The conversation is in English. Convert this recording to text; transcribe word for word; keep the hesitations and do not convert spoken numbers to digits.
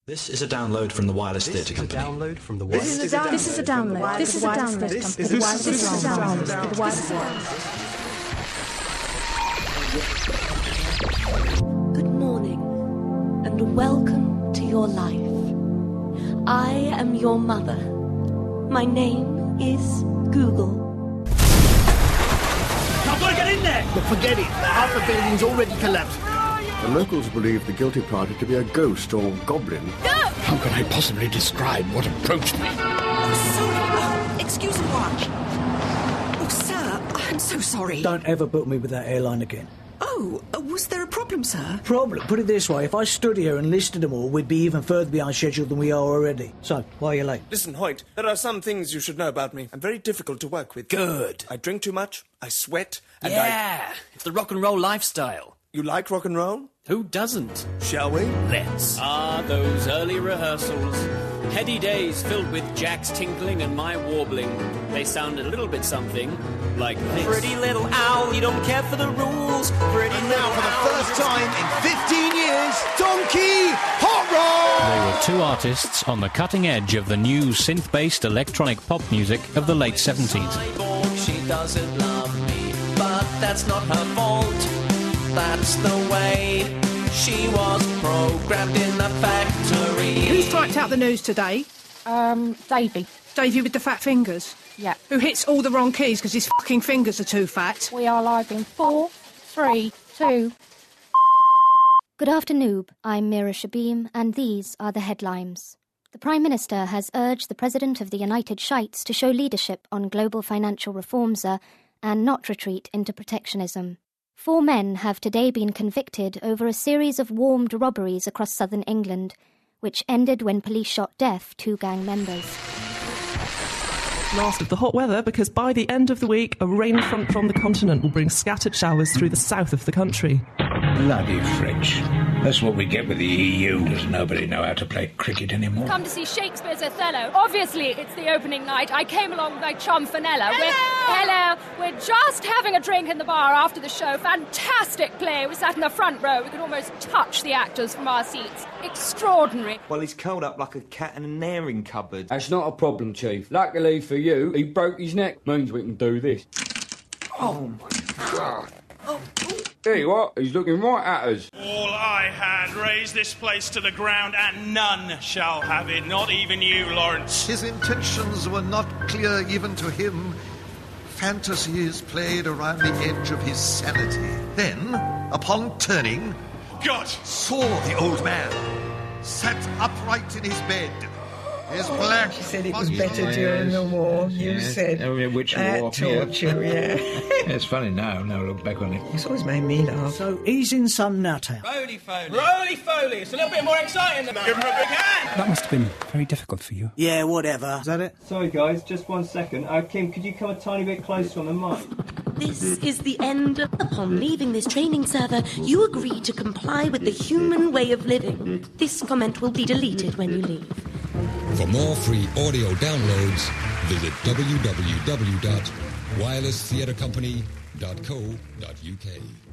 This is a download from the Wireless Theatre Company. Download from the Wireless. This is a download. This is a download. This is a download. This is a download. This is a download. The Wireless. Good morning, and welcome to your life. I am your mother. My name is Google. I've got to get in there! But forget it. Half the building's already collapsed. The locals believe the guilty party to be a ghost or goblin. Go! How can I possibly describe what approached me? Oh, sorry. Oh, excuse me, watch. Oh, sir, I'm so sorry. Don't ever book me with that airline again. Oh, uh, was there a problem, sir? Problem? Put it this way, if I stood here and listed them all, we'd be even further behind schedule than we are already. So, why are you late? Listen, Hoyt, there are some things you should know about me. I'm very difficult to work with. Good. I drink too much, I sweat, and yeah, I... it's the rock and roll lifestyle. You like rock and roll? Who doesn't? Shall we? Let's. Ah, those early rehearsals. Heady days filled with Jack's tinkling and my warbling. They sounded a little bit something like this. Pretty little owl, you don't care for the rules. Pretty And little now, for the owl, first time in fifteen years, Donkey Hot Rod! They were two artists on the cutting edge of the new synth-based electronic pop music of the late seventies. She doesn't love me, but that's not her fault. That's the way she was programmed in the factory. Who's typed out the news today? Um, Davey. Davey with the fat fingers? Yeah. Who hits all the wrong keys because his fucking fingers are too fat? We are live in four, three, two... Good afternoon, I'm Mira Shabim, and these are the headlines. The Prime Minister has urged the President of the United Shites to show leadership on global financial reforms uh, and not retreat into protectionism. Four men have today been convicted over a series of warmed robberies across southern England, which ended when police shot deaf two gang members. Last of the hot weather, because by the end of the week, a rain front from the continent will bring scattered showers through the south of the country. Bloody French. That's what we get with the E U. Does nobody know how to play cricket anymore? Come to see Shakespeare's Othello. Obviously, it's the opening night. I came along with my chum Fenella. Hello! We're, hello! We're just having a drink in the bar after the show. Fantastic play. We sat in the front row. We could almost touch the actors from our seats. Extraordinary. Well, he's curled up like a cat in an airing cupboard. That's not a problem, Chief. Luckily for you, he broke his neck. Means we can do this. Oh, my God. Oh, Tell you what, he's looking right at us. All I had raised this place to the ground, and none shall have it, not even you, Lawrence. His intentions were not clear even to him. Fantasies played around the edge of his sanity. Then, upon turning, God saw the old man, sat upright in his bed. His black... She said it was better yes, during the war. You yes. said oh, yeah, which that war? torture, yeah. yeah. It's funny now, now look back on it. It's always made me laugh. So he's in some nutter. Roly Foley. Roly Foley. It's a little bit more exciting than that. Give him a big hand. That must have been very difficult for you. Yeah, whatever. Is that it? Sorry, guys, just one second. Uh, Kim, could you come a tiny bit closer on the mic? This is the end. Upon leaving this training server, you agree to comply with the human way of living. This comment will be deleted when you leave. For more free audio downloads, visit w w w dot wireless theatre company dot co dot u k.